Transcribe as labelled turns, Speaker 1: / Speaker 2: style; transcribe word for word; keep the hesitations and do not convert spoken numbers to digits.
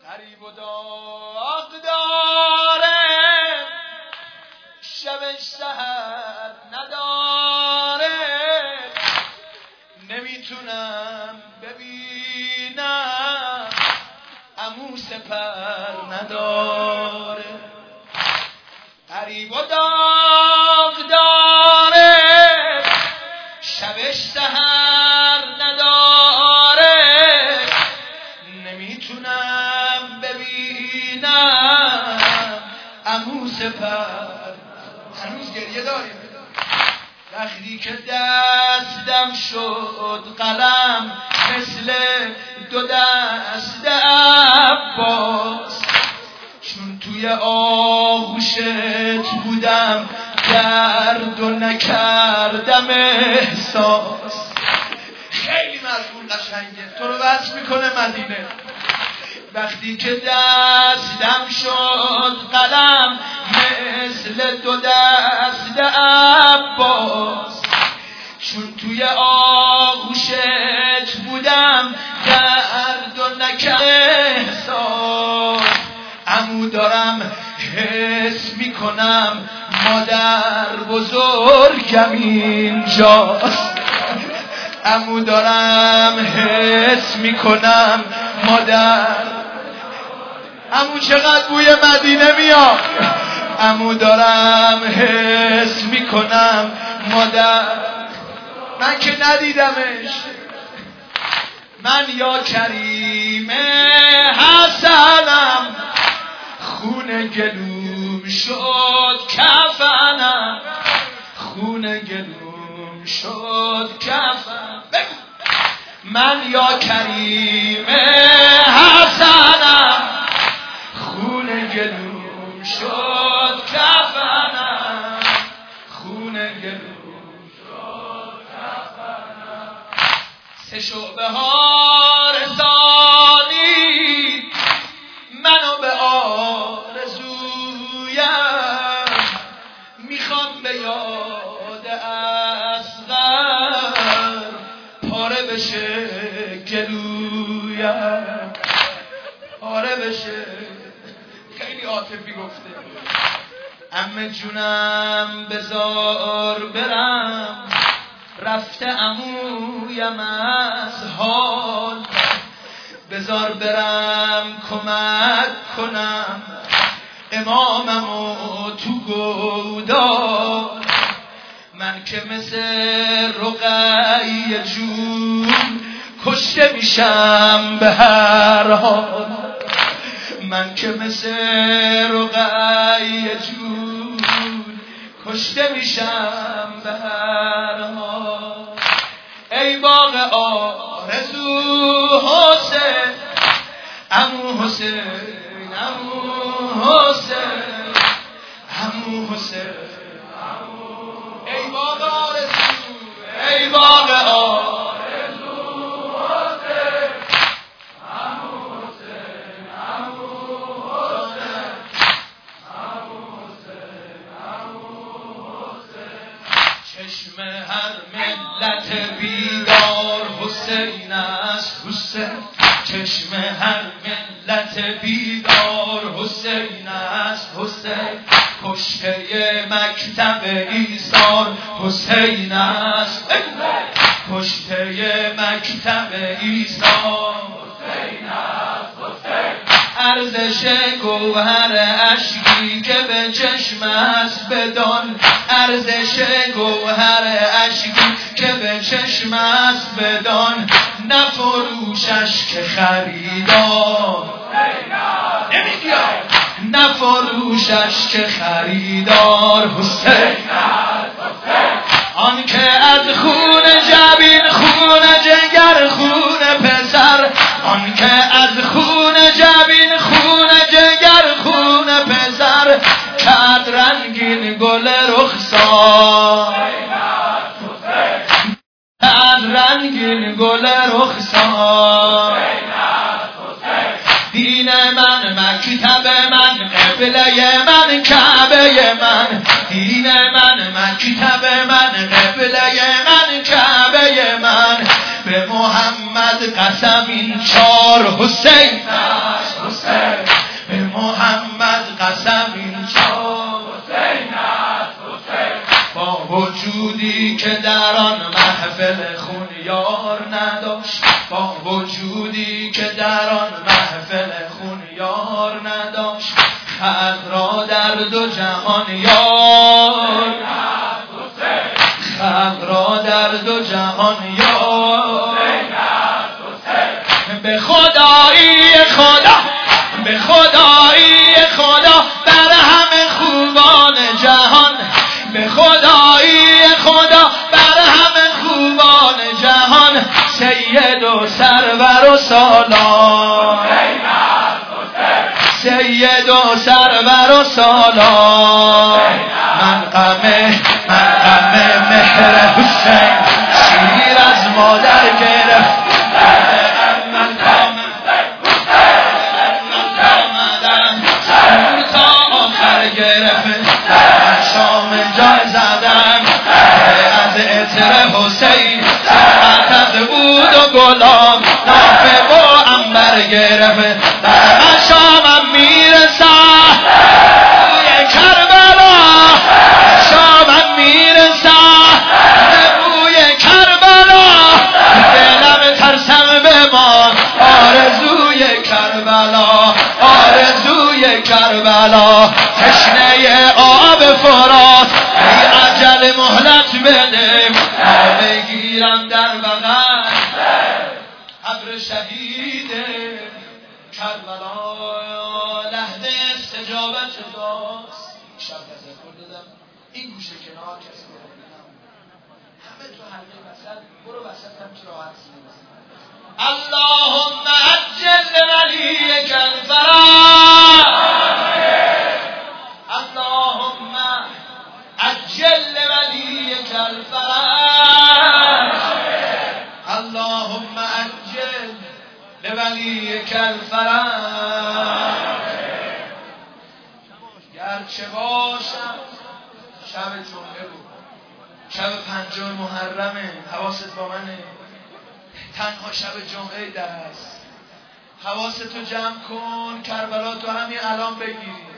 Speaker 1: قریب و داغ داره، شبش سحر نداره، نمیتونم ببینم عمو سپر نداره. قریب و داغ داره، شبش سحر نداره، نمیتونم ببینم عمو سپر. هنوز گریه داریم. وقتی که دستم شد قلم مثل دو دست عباس، چون توی آغوشت بودم درد و نکردم احساس. خیلی مضمون قشنگه، تو رو وصل میکنه مدینه. وقتی که دستم شد قلم مثل دو دست عباس، چون توی آغوشت بودم درد و نکردم احساس. عمو دارم حس میکنم مادر بزرگم اینجاست. عمو دارم حس میکنم مادر. عمو چقدر بوی مدینه میاد. عمو دارم حس میکنم مادر. من که ندیدمش. من یا کریم حسنم، خون گلوم شد کفنم، خون گلوم شد کفن. من یا کریم حسنم، خون گلوم شد کفنم، خون گلوم شد کفنم. سه شعبه ها رسانی منو به آرزویم، میخوام به یاد اصغر پاره بشه گلویم، پاره بشه. خیلی عاطفی گفته. عمه جونم بذار برم، رفته عمویم از حال، بذار برم کمک کنم اماممو تو گودال. من که مثل رقیه جون کشته میشم به هر حال. من که مثل رقیه جون کشته میشم به هر حال. ای باغ آرزو حسین، عمو حسین، عمو حسین، عمو حسین. ای باغ آرزو، ای باغ آرزو حسین، عمو حسین، عمو حسین، عمو حسین، عمو حسین. چشم هر ملت بیدار حسین است حسین، چشم هر ملت بیدار حسین است حسین. کشته مکتب ایثار حسین است، کشته مکتب ایثار حسین است حسین. ارزش گوهر اشکی که به چشم است بدان، ارزش گوهر اشکی که به چشم است بدان. نفروشش که خریدار نمیگی، نفروشش که خریدار حسین. آن که از خون جبین خون جگر خون پسر، آن که از خون جبین خون جگر خون پسر، کرد رنگین گل رخسار، کرد رنگین گل رخسار. دین من مکتب من، قبله من کعبه من. دین من مکتب من، قبله من کعبه من. به محمد قسم این چار حسین است حسین. بودی که در آن محفل خون یار نداشت، خلق را در دو جهان یار، خلق را در دو جهان یار. به خدایی خدا، به خدایی خدا بر همه خوبان جهان، به خدایی خدا بر همه خوبان جهان، سید و سرور و سالار، سید و سرور و سالار. من غم من غم مهر حسین شیر از مادر گرفت، من غم تا آخر گرفت، شام جای زدم از عطر حسین، ساعت از عود و گلاب نافه و عنبر گرفت. من شامم میرسم بوی کربلا، شامم میرسم بوی کربلا، دلم ترسم بمان آرزوی کربلا، آرزوی کربلا. تشنه آب فرات ای عجل مهلت بده، ما بگیرم در بغل ابر شهید کربلا. لحظه استجابت داست شب تذکر دادم این گوشه کنار کسی بودم، همه تو حلقه وسط، برو وسط هم که راحت نمیزن. اللهم عجل ولیک الفرج، اللهم عجل ولیک الفرج، اللهم عجل لولیک الفرج. گرچه باشم شب جمعه بود، شب پنجم محرمه، حواست با منه، تنها شب جمعه دست، حواستو جمع کن، کربلا تو همین الان بگیری.